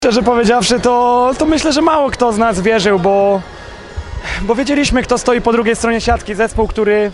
Szczerze powiedziawszy, to myślę, że mało kto z nas wierzył, bo wiedzieliśmy, kto stoi po drugiej stronie siatki. Zespół, który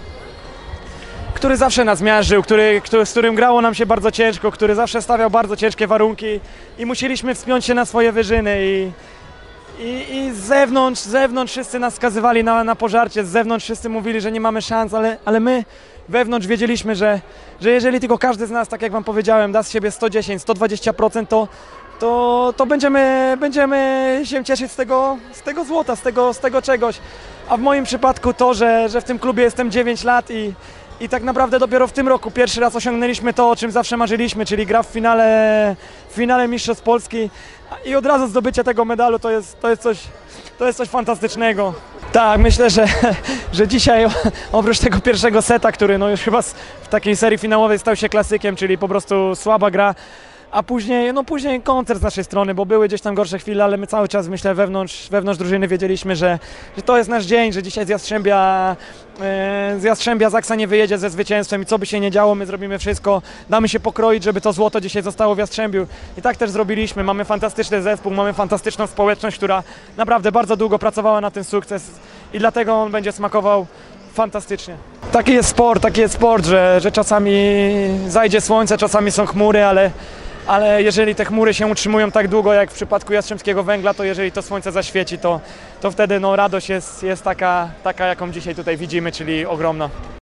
zawsze nas miażdżył, z którym grało nam się bardzo ciężko, który zawsze stawiał bardzo ciężkie warunki i musieliśmy wspiąć się na swoje wyżyny. I z zewnątrz wszyscy nas skazywali na pożarcie, z zewnątrz wszyscy mówili, że nie mamy szans, ale my wewnątrz wiedzieliśmy, że jeżeli tylko każdy z nas, tak jak wam powiedziałem, da z siebie 110, 120%, to będziemy się cieszyć z tego złota, z tego czegoś. A w moim przypadku to, że w tym klubie jestem 9 lat i tak naprawdę dopiero w tym roku pierwszy raz osiągnęliśmy to, o czym zawsze marzyliśmy, czyli gra w finale Mistrzostw Polski i od razu zdobycie tego medalu to jest coś fantastycznego. Tak, myślę, że dzisiaj oprócz tego pierwszego seta, który no już chyba w takiej serii finałowej stał się klasykiem, czyli po prostu słaba gra, a później koncert z naszej strony, bo były gdzieś tam gorsze chwile, ale my cały czas, myślę, wewnątrz drużyny wiedzieliśmy, że to jest nasz dzień, że dzisiaj z Jastrzębia Zaksa nie wyjedzie ze zwycięstwem i co by się nie działo, my zrobimy wszystko, damy się pokroić, żeby to złoto dzisiaj zostało w Jastrzębiu. I tak też zrobiliśmy. Mamy fantastyczny zespół, mamy fantastyczną społeczność, która naprawdę bardzo długo pracowała na ten sukces i dlatego on będzie smakował fantastycznie. Taki jest sport, że czasami zajdzie słońce, czasami są chmury, ale jeżeli te chmury się utrzymują tak długo, jak w przypadku Jastrzębskiego Węgla, to jeżeli to słońce zaświeci, to wtedy no, radość jest taka, jaką dzisiaj tutaj widzimy, czyli ogromna.